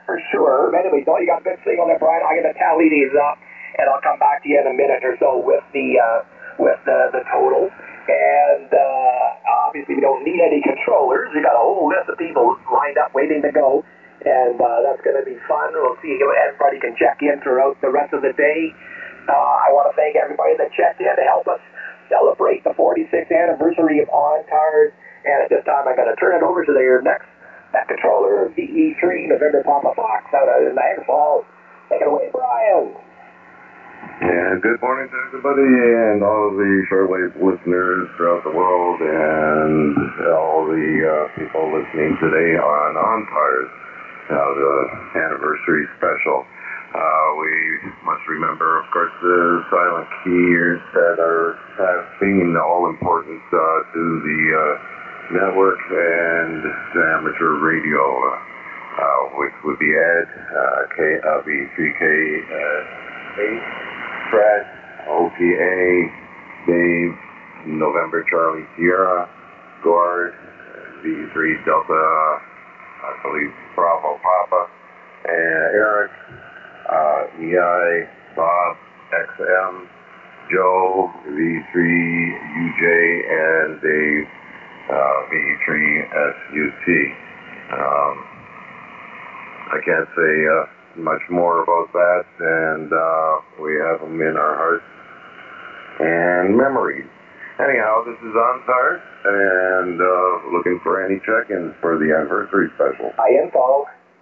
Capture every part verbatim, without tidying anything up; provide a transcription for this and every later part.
for sure. Anyway, no, you got a good signal there, Brian. I'm going to tally these up, and I'll come back to you in a minute or so with the uh, with the, the totals. And uh, obviously, we don't need any controllers. We got a whole list of people lined up waiting to go, and uh, that's going to be fun. We'll see. Everybody can check in throughout the rest of the day. Uh, I want to thank everybody that checked in to help us celebrate the forty-sixth anniversary of On Tires. And at this time, I'm going to turn it over to their next Net controller, V E three, November Papa Fox, out of Niagara Falls. Take it away, Brian. Yeah, good morning to everybody and all of the shortwave listeners throughout the world and all the uh, people listening today on On Tires, uh, the anniversary special. Uh, we must remember, of course, the silent keyers that are having all importance uh, to the uh, network and the amateur radio, uh, which would be Ed, uh, K, uh, V three K, uh, eight, Fred, O P A, Dave, November Charlie Sierra, Gord, V three Delta, I believe Bravo Papa, and Eric, uh, E I, Bob, X M, Joe, V three U J, and Dave, Uh, V three S U T. Um, I can't say uh, much more about that, and uh, we have them in our hearts and memories. Anyhow, this is On Tires, and uh, looking for any check-ins for the anniversary special. Hi, info.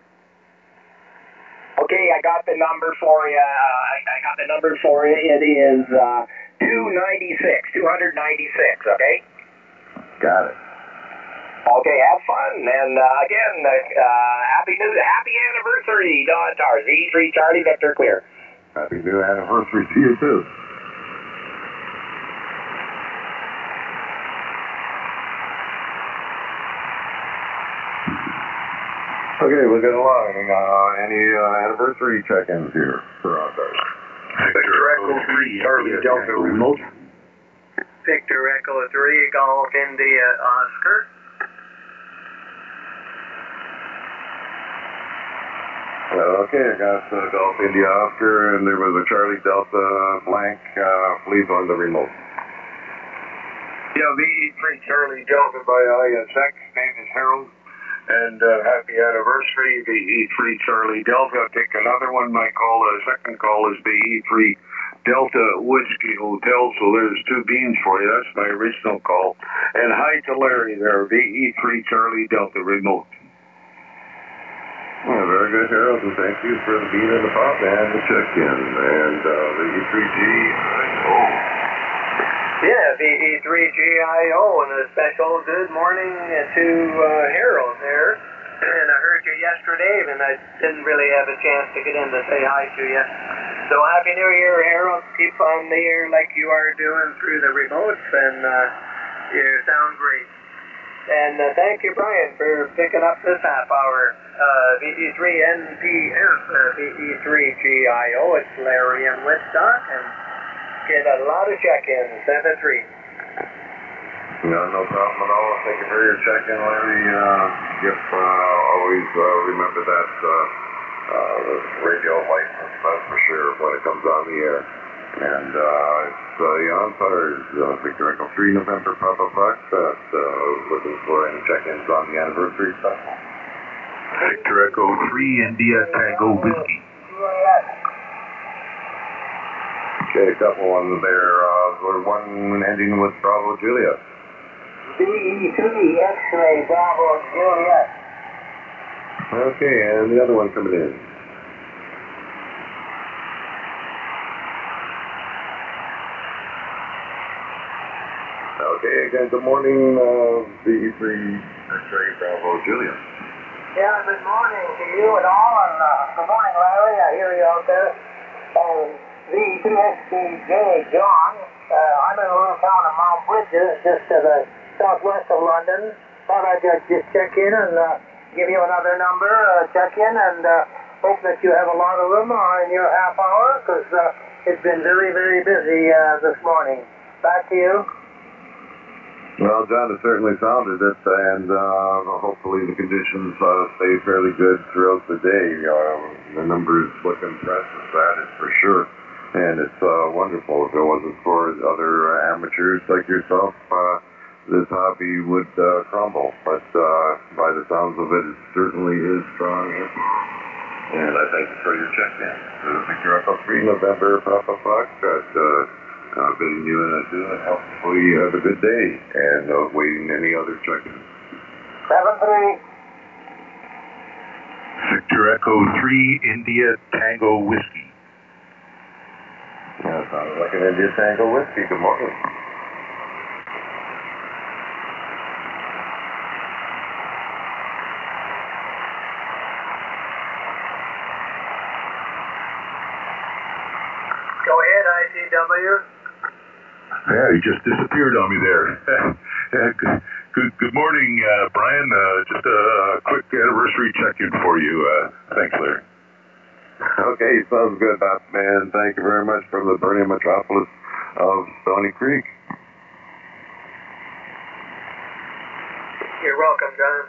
Okay, I got the number for you. Uh, I, I got the number for you. It is uh, two ninety-six, two ninety-six, okay? Got it. Okay, have fun, and uh, again, uh, uh, happy new, happy anniversary, Don Tars, V three Charlie Victor Clear. Happy new anniversary to you too. Okay, looking along. Uh, any uh, anniversary check-ins here for On Tires? Victor Echo three, Charlie Delta remote. Victor Echo three, Golf India Oscar. Okay, I got uh, Golf India Oscar, and there was a Charlie Delta blank, uh, please on the remote. Yeah, V E three Charlie Delta by I S X, name is Harold, and uh, happy anniversary, V E three Charlie Delta. Take another one, my call, uh, second call is V E three Delta Whiskey Hotel, so there's two beans for you, that's my original call. And hi to Larry there, V E three Charlie Delta remote. Well, very good, Harold, and thank you for the bean and the pop and the check-in. And uh, the V E three G I O. Yeah, V E three G I O, and a special good morning to uh, Harold there. And I heard you yesterday, and I didn't really have a chance to get in to say hi to you. So Happy New Year, Harold. Keep on the air like you are doing through the remotes, and uh, you sound great. And uh, thank you, Brian, for picking up this half hour. Uh, V E three N P F, uh, V E three G I O, it's Larry in Woodstock, and get a lot of check-ins, seven three. No, no problem at all. Thank you for your check-in, Larry. Uh, Yep, uh, always uh, remember that uh, uh, radio license, that's for sure, when it comes on the air. And uh, it's uh, the On Tires, uh, Victor Echo three, November Papa Fox, that uh, looking for any check-ins on the anniversary special. Victor Echo three, India Tango Whiskey. Okay, a couple ones there. Uh, one ending with Bravo Juliet. V E three X-ray Bravo Juliet. Okay, and the other one coming in. Okay, again, good morning, uh, V E three X-ray Bravo Juliet. Yeah, good morning to you and all, and uh, good morning, Larry. I hear you out there. And V E three X T J John, uh, I'm in a little town of Mount Bridges, just to the southwest of London. Thought I'd uh, just check in and uh, give you another number, uh, check in, and uh, hope that you have a lot of room uh, in your half hour, because uh, it's been very, very busy uh, this morning. Back to you. Well, John has certainly sounded it, and uh, hopefully the conditions uh, stay fairly good throughout the day. Uh, the numbers look impressive, that is for sure. And it's uh, wonderful. If it wasn't for other amateurs like yourself, uh, this hobby would uh, crumble. But uh, by the sounds of it, it certainly is strong. And I thank you for your check-in. Uh, Victor Echo three, November, Papa Foxtrot. Uh, Uh, bidding you in a do and hopefully you have a good day and uh, waiting any other check-ins. seven three. Victor Echo three, India Tango Whiskey. Yeah, sounds like an India Tango Whiskey. Good morning. Go ahead, I T W. Yeah, he just disappeared on me there. good, good, good morning, uh, Brian. Uh, just a quick anniversary check-in for you. Uh, thanks, Larry. Okay, sounds good, Boss Man. Thank you very much from the burning metropolis of Stony Creek. You're welcome, John.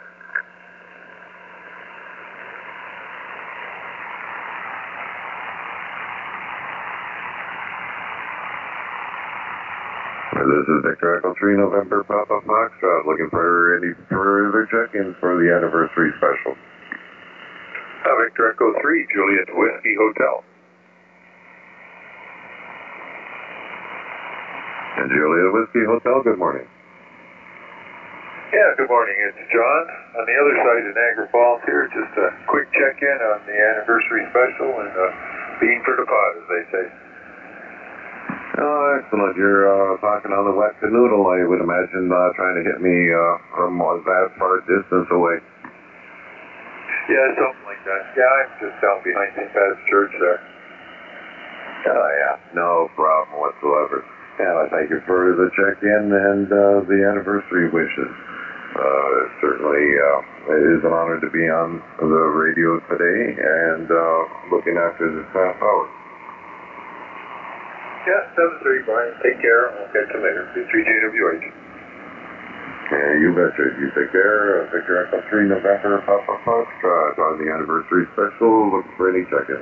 This is Victor Echo three, November, Papa Foxtrot, looking for any further check-ins for the anniversary special. Uh, Victor Echo three, Juliet Whiskey Hotel. And Juliet Whiskey Hotel, good morning. Yeah, good morning. It's John on the other side of Niagara Falls here. Just a quick check-in on the anniversary special and uh, bean for the pot, as they say. Oh, excellent. You're uh, talking on the wet canoodle, I would imagine, uh, trying to hit me uh, from a vast far distance away. Yeah, something like that. Yeah, I'm just down behind Saint Pat's Church there. Oh, yeah. No problem whatsoever. And I thank you for the check-in and uh, the anniversary wishes. Uh, certainly, uh, it is an honor to be on the radio today and uh, looking after this half hour. Yeah, seven three, Brian. Take care. I'll catch you later. B three J W H. Yeah, you betcha. You take care. Uh, Victor Echo three, November, Papa Foxtrot on the anniversary special. Looking for any check-in.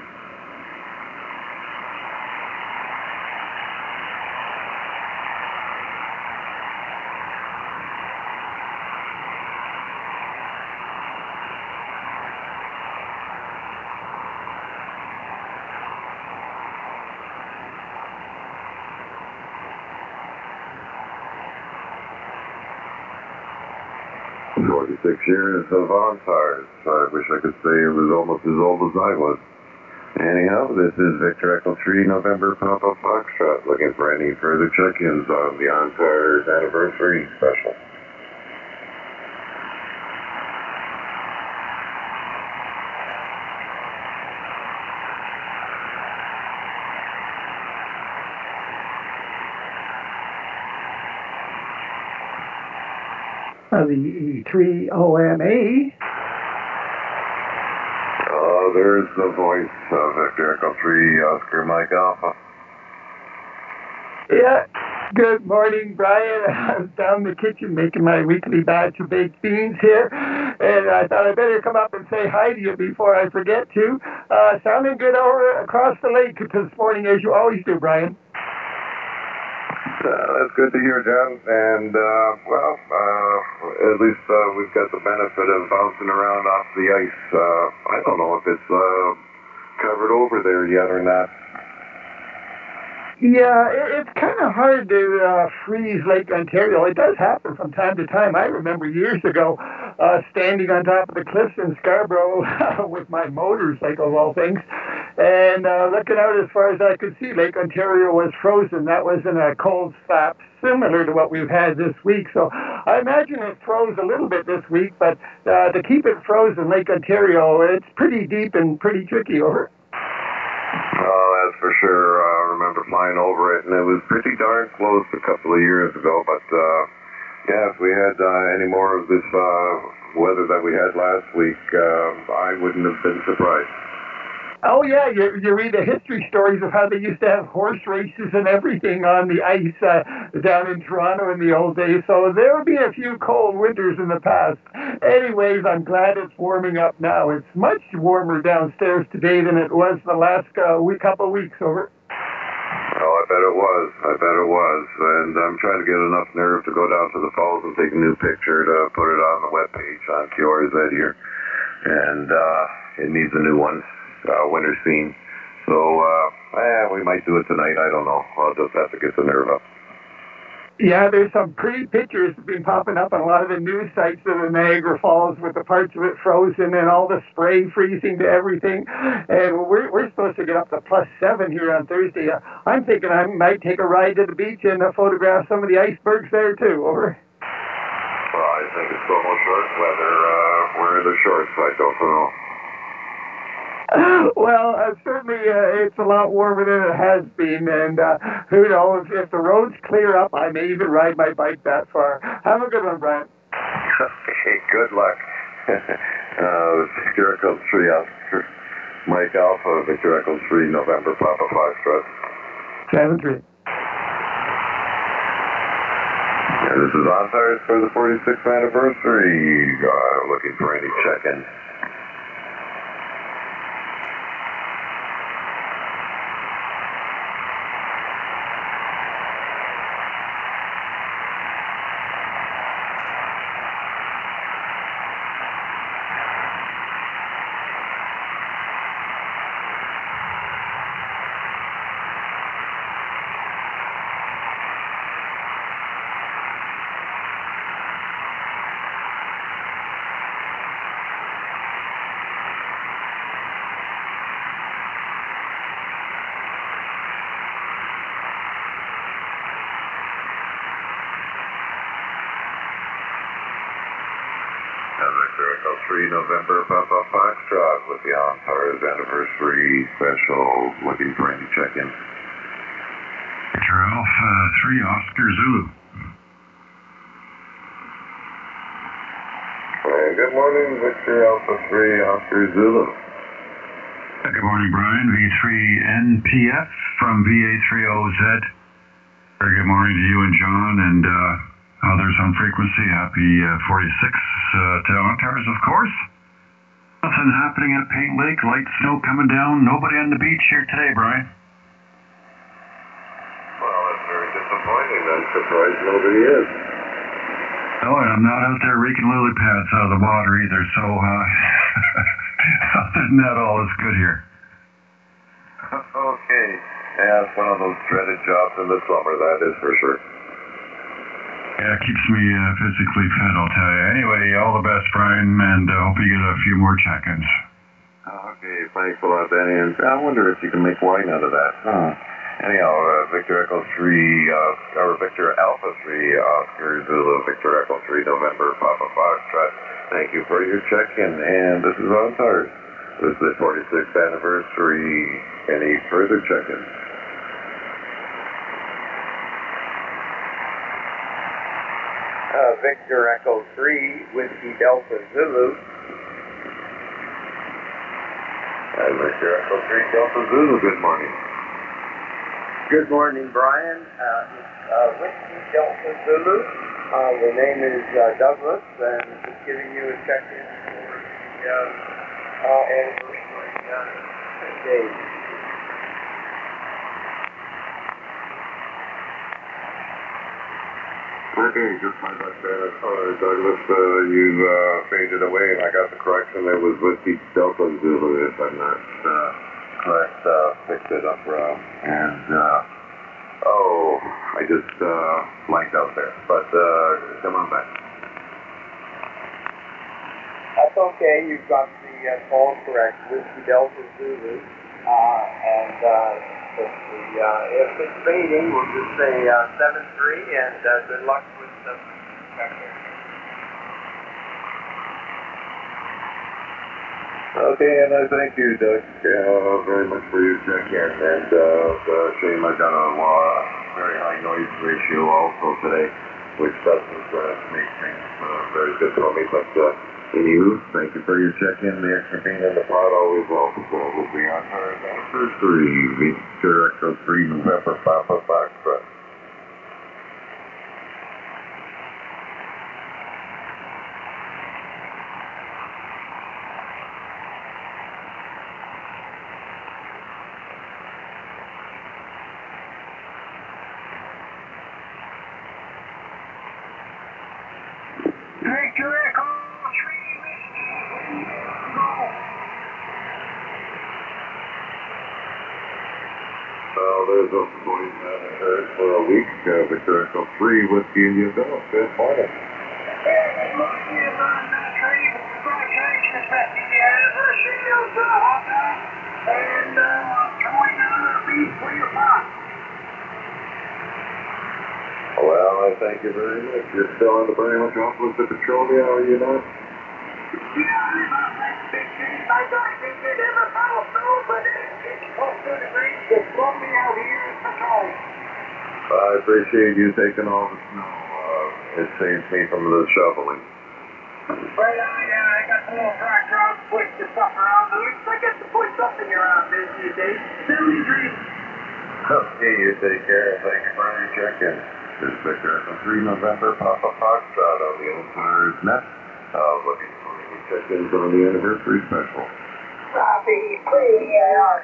forty-six years of on tires. I wish I could say it was almost as old as I was. Anyhow, this is Victor Echo three, November, Papa Foxtrot, looking for any further check-ins on the On Tires anniversary special. Uh, the E three O M A. Oh, there's the voice of Victor Echo three, Oscar Mike Alpha. Yeah, good morning, Brian. I was down in the kitchen making my weekly batch of baked beans here, and I thought I'd better come up and say hi to you before I forget to. Uh, sounding good over across the lake this morning, as you always do, Brian. Uh, that's good to hear, John. And, uh, well, uh, at least uh, we've got the benefit of bouncing around off the ice. Uh, I don't know if it's uh, covered over there yet or not. Yeah, it, it's kind of hard to uh, freeze Lake Ontario. It does happen from time to time. I remember years ago uh, standing on top of the cliffs in Scarborough with my motorcycle, of all things, and uh, looking out as far as I could see, Lake Ontario was frozen. That was in a cold snap similar to what we've had this week. So I imagine it froze a little bit this week, but uh, to keep it frozen, Lake Ontario, it's pretty deep and pretty tricky over. Oh, that's for sure. I remember flying over it, and it was pretty darn close a couple of years ago. But, uh, yeah, if we had uh, any more of this uh, weather that we had last week, uh, I wouldn't have been surprised. Oh yeah, you you read the history stories of how they used to have horse races and everything on the ice uh, down in Toronto in the old days. So there have been a few cold winters in the past. Anyways, I'm glad it's warming up now. It's much warmer downstairs today than it was the last uh, week, couple of weeks. Over. Oh, I bet it was. I bet it was. And I'm trying to get enough nerve to go down to the falls and take a new picture to put it on the webpage on Q R Z here. And uh, it needs a new one. Uh, winter scene. So, uh, eh, we might do it tonight. I don't know. I'll just have to get the nerve up. Yeah, there's some pretty pictures that have been popping up on a lot of the news sites of the Niagara Falls with the parts of it frozen and all the spray freezing to everything. And we're, we're supposed to get up to plus seven here on Thursday. Uh, I'm thinking I might take a ride to the beach and uh, photograph some of the icebergs there too. Over. Well, I think it's almost short weather. Uh, wearing the shorts, I don't know. Well, uh, certainly uh, it's a lot warmer than it has been, and uh, who knows, if the roads clear up, I may even ride my bike that far. Have a good one, Brian. Okay, good luck. uh, Victor Echo three, Oscar, Mike Alpha, Victor Echo three, November, Papa Foxtrot. seven three. And this is on tires for the forty-sixth anniversary. Uh, looking for any check-ins. Victor Echo three, November, Papa Foxtrot with the On Tires anniversary special. Looking for any check-in. Victor Alpha three, Oscar Zulu. Uh, good morning, Victor Alpha three, Oscar Zulu. Good morning, Brian. V three N P F from V A three O Z. Very good morning to you and John and uh, others on frequency. Happy uh, forty-six uh, to On Tires, of course. Nothing happening at Paint Lake. Light snow coming down. Nobody on the beach here today, Brian. Well, that's very disappointing. I'm surprised nobody is. Oh, and I'm not out there raking lily pads out of the water either, so uh, other than that, all is good here. Okay. Yeah, it's one of those dreaded jobs in the summer, that is for sure. Yeah, it keeps me uh, physically fit, I'll tell you. Anyway, all the best, Brian, and uh, hope you get a few more check-ins. Okay, thanks a lot, Danny. And I wonder if you can make wine out of that. Huh. Anyhow, uh, Victor Echo three, uh, or Victor Alpha three, Oscar Zulu, Victor Echo three, November, Papa Foxtrot. Thank you for your check-in, and this is On Tires. This is the forty-sixth anniversary. Any further check-ins? Uh, Victor Echo three, Whiskey Delta Zulu. And Victor Echo three, Delta Zulu, good morning. Good morning, Brian. Uh, it's uh, Whiskey Delta Zulu. Uh, the name is uh, Douglas, and just giving you a check-in for the uh, uh, anniversary uh, day. Okay, just my luck there. Uh, Douglas, uh, you uh, faded away, and I got the correction. It was Whiskey Delta Zulu, if I'm not uh, correct. Uh, fixed it up wrong. And, uh, oh, I just uh, blanked out there. But uh, come on back. That's okay. You've got the uh, call correct. Whiskey Delta Zulu. Uh, and uh, if, the, uh, if it's fading, we'll just say uh, seven three, and uh, good luck with the check-in. Okay, and I thank you, Doug, uh, very much for your check-in. And uh, uh, shame I got a uh, very high noise ratio also today, which doesn't uh, make things uh, very good for me. But uh, And you, thank you for your check-in. The extra being in the pot always welcome. So we'll be on our anniversary. Victor Echo three November Papa Foxtrot. Victor Echo three, Well, there's a voice I haven't heard for a week. Uh, Victor Echo three Whiskey India Bill. Good morning. Good morning, on that tree. Congratulations, happy anniversary of the Honda. And uh, going on a beat for your pot. Well, I thank you very much. You're still on the Brown Drop with the Petrolia, are you not? Yeah, I'm on that big game. I don't think it ever fell through, but it's close to the green. It's blown me out here in Petrolia. I appreciate you taking all the snow. Uh, it saves me from the shoveling. Right on, yeah, I got the little tractor out to push the stuff around. At least I get to put something around this these days. seventy-three. Okay, you take care. Thank you for your check-in. This is Victor Echo three November Papa Foxtrot on the Empires Net. Uh, looking for any check-ins on the anniversary special. Copy, three E A R.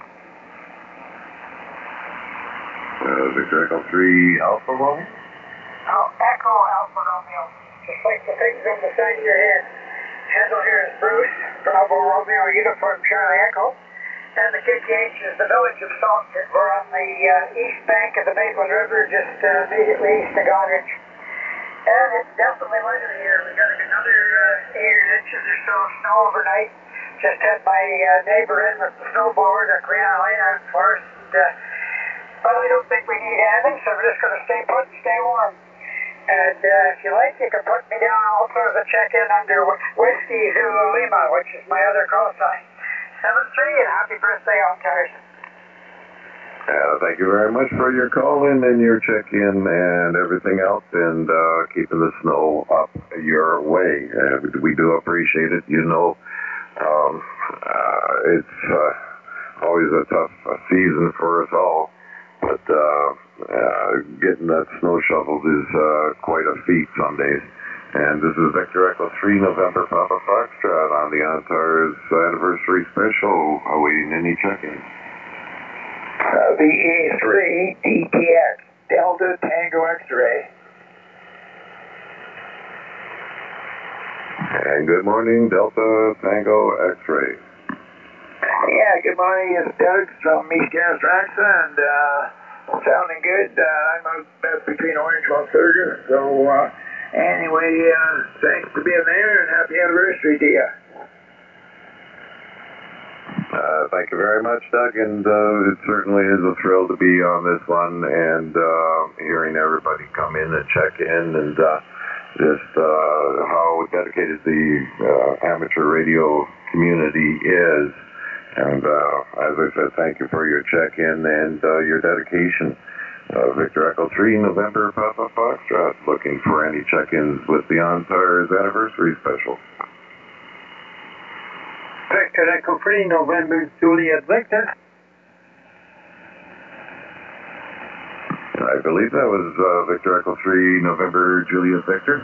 Uh, Victor Echo three Alpha Romeo. Oh, Echo Alpha Romeo. Just like the things on the side of your head. Handle here is Bruce, Bravo Romeo, Uniform Charlie Echo. And the K K H is the village of Salton. We're on the uh, east bank of the Maitland River, just uh, immediately east of Goderich. And it's definitely winter here. We got another uh, eight inches or so of snow overnight. Just had my uh, neighbor in with the snowboard at Creana Lane for us. And, uh, well, I don't think we need anything, so we're just going to stay put and stay warm. And uh, if you like, you can put me down also as a check-in under Whiskey Zulu Lima, which is my other call sign. seven three, and happy birthday on Thursday. Uh, thank you very much for your call-in and your check-in and everything else, and uh, keeping the snow up your way. Uh, we do appreciate it. You know, um, uh, it's uh, always a tough uh, season for us all, but uh, uh, getting that snow shoveled is uh, quite a feat some days. And this is Victor Echo three November Papa Foxtrot on the Antares anniversary special, awaiting any check-ins. Uh, V E three D T X, Delta Tango X-Ray. And good morning, Delta Tango X-Ray. Yeah, good morning. It's Doug from East Castraxa, and uh, sounding good. Uh, I'm out uh, between Orange and Thurger, so uh, anyway, uh, thanks for being there, and happy anniversary to you. Uh, thank you very much, Doug, and uh, it certainly is a thrill to be on this one, and uh, hearing everybody come in and check in, and uh, just uh, how dedicated the uh, amateur radio community is. And uh, as I said, thank you for your check-in and uh, your dedication. Uh, Victor Echo three November Papa Foxtrot, looking for any check-ins with the Antares anniversary special. Victor Echo three November Juliet Victor. I believe that was uh, Victor Echo three November Juliet Victor.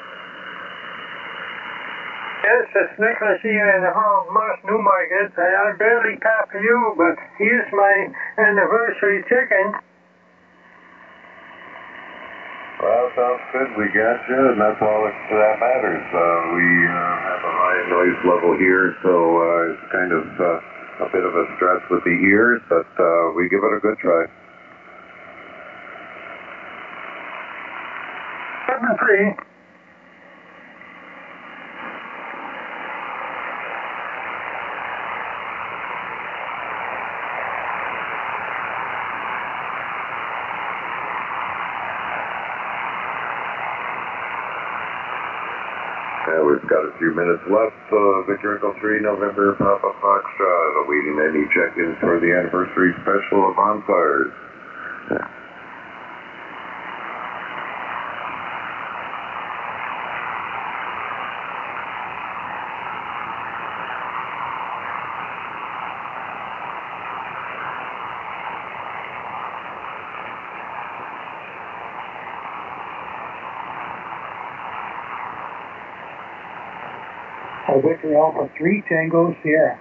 Yes, it's Nicholas here in the home, Moss Newmarket. I barely copy you, but here's my anniversary chicken. Well, sounds good. We got you, and that's all that matters. Uh, we uh, have a high noise level here, so uh, it's kind of uh, a bit of a stress with the ears, but uh, we give it a good try. seven three. Yeah, we've got a few minutes left. Uh, Victor Echo three November Papa Foxtrot, awaiting any check-ins for the anniversary special of Bonfires. Uh, Victor Alpha three Tango Sierra.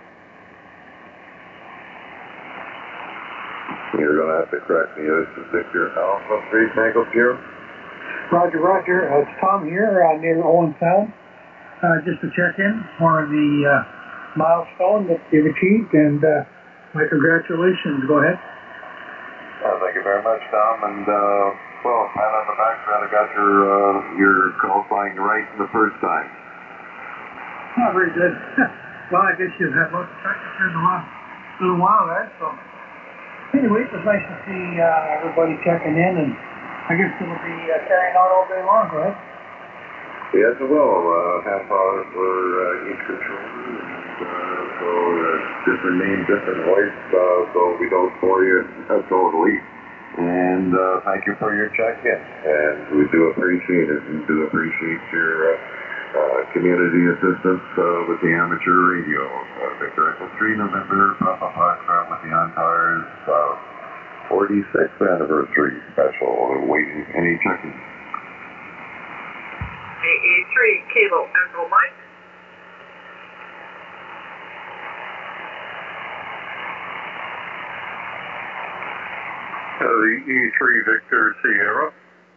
You're going to have to correct me. This is Victor Alpha three Tango Sierra. Roger, Roger. Uh, it's Tom here uh, near Owen Sound. Uh, just to check in for the uh, milestone that you've achieved, and uh, my congratulations. Go ahead. Uh, thank you very much, Tom. And uh, well, pat on the back, glad I got your uh, your call sign right the first time. Oh, very good. Well, I guess you've had lots of practice here in a while, a little while, right? So, anyway, it was nice to see uh, everybody checking in, and I guess it'll be uh, carrying on all day long, right? Yes, it will. Uh, half hour for uh, each controller, and uh, so uh, different name, different voice, uh, so we don't bore you uh, totally. And uh, thank you for your check-in, and we do appreciate it. We do appreciate your uh, uh, community assistance uh, with the amateur radio. Uh, Victor Echo three, November, Papa Foxtrot with the Ontars uh, forty-sixth anniversary special. Waiting any check-in. A E three, Kilo Echo Mike. Uh, the E three Victor Sierra.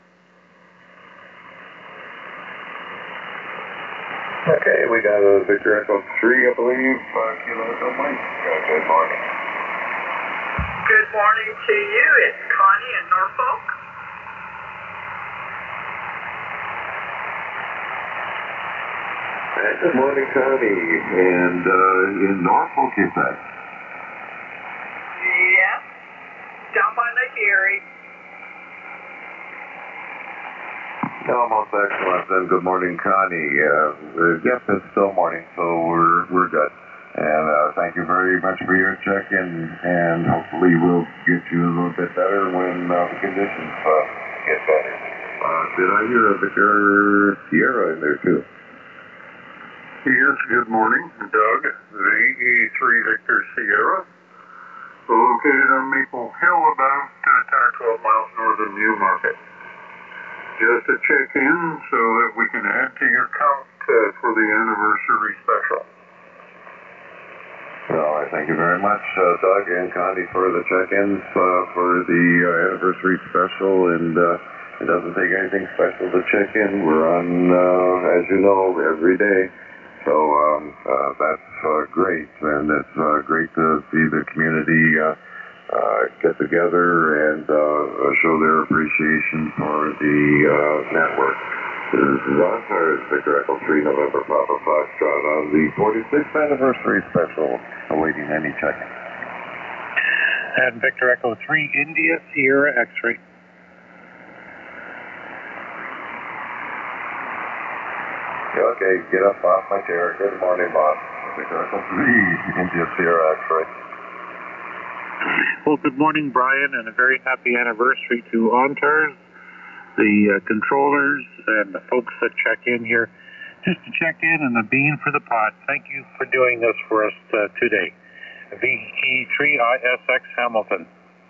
Okay, we got a Victor Echo three, I believe. Uh, Kilo Echo Mike. Uh, good morning. Good morning to you. It's Connie in Norfolk. Uh, good morning, Connie. And uh, in Norfolk, you said? Yes. Down by Lake Erie. No, most excellent. And good morning, Connie. Uh, yes, it's still morning, so we're we're good. And uh, thank you very much for your check-in, and hopefully we'll get you a little bit better when uh, the conditions uh, get better. Uh, did I hear a Victor Sierra in there, too? Yes, good morning. Doug, the E three Victor Sierra. Located on Maple Hill, about uh, ten or twelve miles north of Newmarket. Just to check in so that we can add to your count uh, for the anniversary special. Well, I thank you very much, uh, Doug and Connie, for the check-ins uh, for the uh, anniversary special. And uh, it doesn't take anything special to check in. We're on, uh, as you know, every day. So um, uh, that's uh, great, and it's uh, great to see the community uh, uh, get together and uh, show their appreciation for the uh, network. This is Ron Tires, Victor Echo three, November Papa Foxtrot on the forty-sixth anniversary special, awaiting any check-in. And Victor Echo three, India Sierra X-ray. Okay, get up off my chair. Good morning, boss. Victor Echo three, India Sierra X-ray. Well, good morning, Brian, and a very happy anniversary to Ontars, the uh, controllers, and the folks that check in here. Just to check in and the bean for the pot. Thank you for doing this for us uh, today. V E three I S X Hamilton.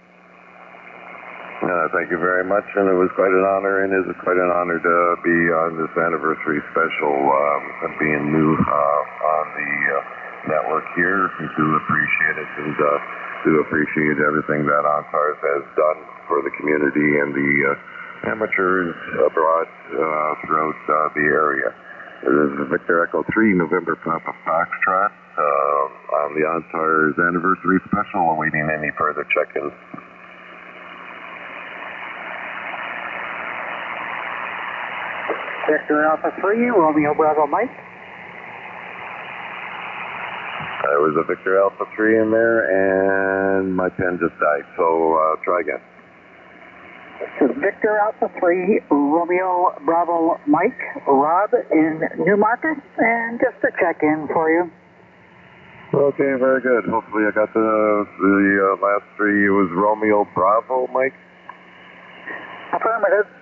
Uh, thank you very much, and it was quite an honor, and it is quite an honor to be on this anniversary special, um, being new uh, on the uh, network here. We do appreciate it, and uh, do appreciate everything that Ontars has done for the community and the uh, amateurs abroad uh, throughout uh, the area. This is Victor Echo three, November Papa Foxtrot, uh, on the Ontars anniversary special, awaiting any further check-ins. Victor Alpha three, Romeo Bravo Mike. There was a Victor Alpha three in there, and my pen just died, so uh, try again. Victor Alpha three, Romeo Bravo Mike, Rob in Newmarket, and just a check-in for you. Okay, very good. Hopefully I got the, the uh, last three. It was Romeo Bravo, Mike? Affirmative.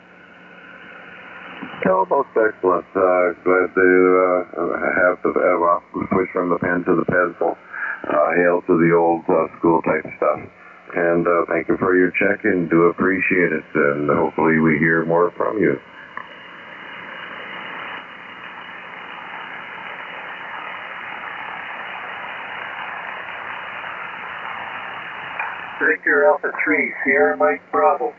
Oh, most excellent. Uh, glad to uh, have the uh, switch from the pen to the pencil. Uh, hail to the old uh, school type stuff. And uh, thank you for your check-in. Do appreciate it, and hopefully we hear more from you. Victor Alpha three, Sierra Mike Bravo.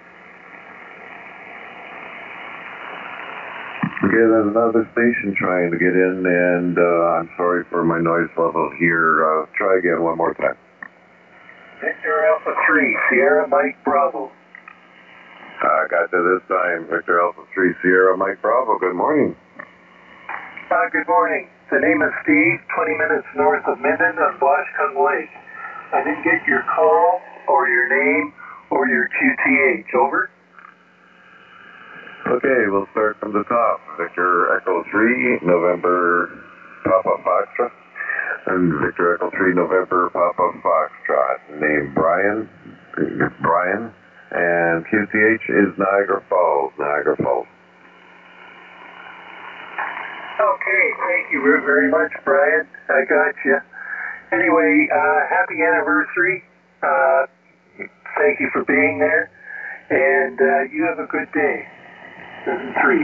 Okay, there's another station trying to get in, and uh, I'm sorry for my noise level here. Uh, try again one more time. Victor Alpha three, Sierra Mike Bravo. I uh, got you this time. Victor Alpha three, Sierra Mike Bravo. Good morning. Uh, good morning. The name is Steve, twenty minutes north of Minden on Washcombe Lake. I didn't get your call, or your name, or your Q T H. Over. Okay, we'll start from the top. Victor Echo three, November Papa Foxtrot. And Victor Echo three, November Papa Foxtrot. Name Brian. Brian. And Q T H is Niagara Falls. Niagara Falls. Okay, thank you very much, Brian. I got you. Anyway, uh, happy anniversary. Uh, thank you for being there. And uh, you have a good day. Three.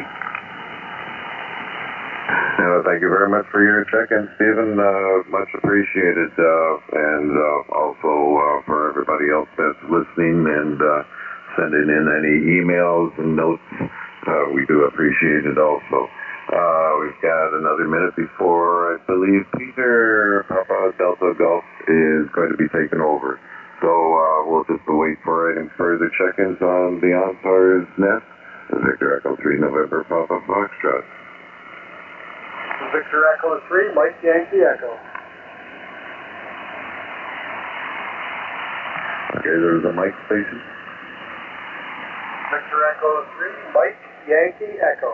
Uh, thank you very much for your check-in, Stephen. Uh, much appreciated. Uh, and uh, also uh, for everybody else that's listening and uh, sending in any emails and notes. Uh, we do appreciate it also. Uh, we've got another minute before I believe Peter Papa Delta Golf is going to be taken over. So uh, we'll just wait for any further check-ins on the Ontars Nest. Victor Echo three, November Papa Foxtrot. Victor Echo three, Mike Yankee Echo. Okay, there's a Mike station. Victor Echo three, Mike Yankee Echo.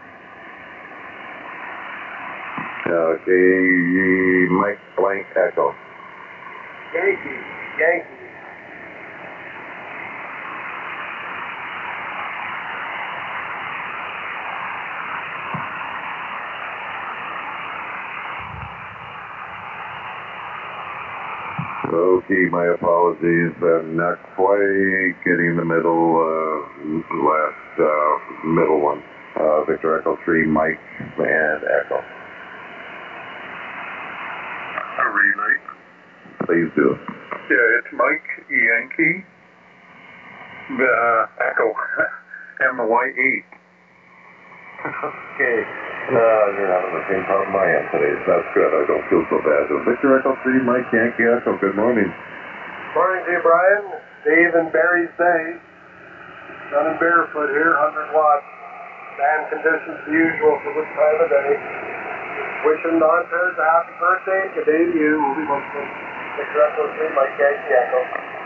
Okay, Mike Blank Echo. Yankee, Yankee. Okay, my apologies. I'm not quite getting the middle, uh, last, uh, middle one. Uh, Victor Echo three, Mike and Echo. A relay. Please do. Yeah, it's Mike Yankee. Uh, Echo. M Y E. Okay. Uh, you're having the same problem I am today, so that's good. I don't feel so bad. So Victor Echo three, Mike Yankee Echo, good morning. Morning to you, Brian. Dave in Barry's Bay. Running barefoot here, one hundred watts. Band conditions the usual for this time of day. Wishing Ontars a happy birthday. Good day to you. We'll be listening. Victor Echo three, Mike Yankee Echo.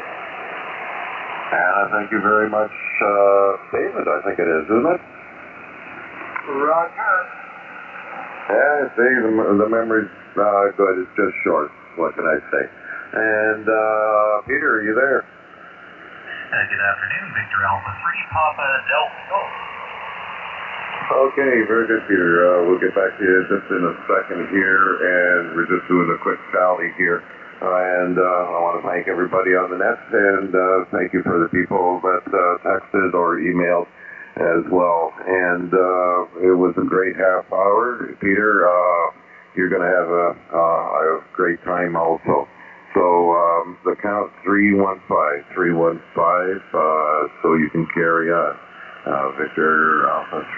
And I thank you very much, uh, David, I think it is, isn't it? Roger. Yeah, see, the, the memory's uh, good. It's just short. What can I say? And, uh, Peter, are you there? Uh, good afternoon, Victor Alpha three, Papa Delta Golf. Okay, very good, Peter. Uh, we'll get back to you just in a second here, and we're just doing a quick tally here. Uh, and uh, I want to thank everybody on the net, and uh, thank you for the people that uh, texted or emailed as well. And uh, it was a great half hour. Peter, uh, you're going to have a, uh, a great time also. So um, the count three one five, three one five, uh, so you can carry on. Uh, Victor Alpha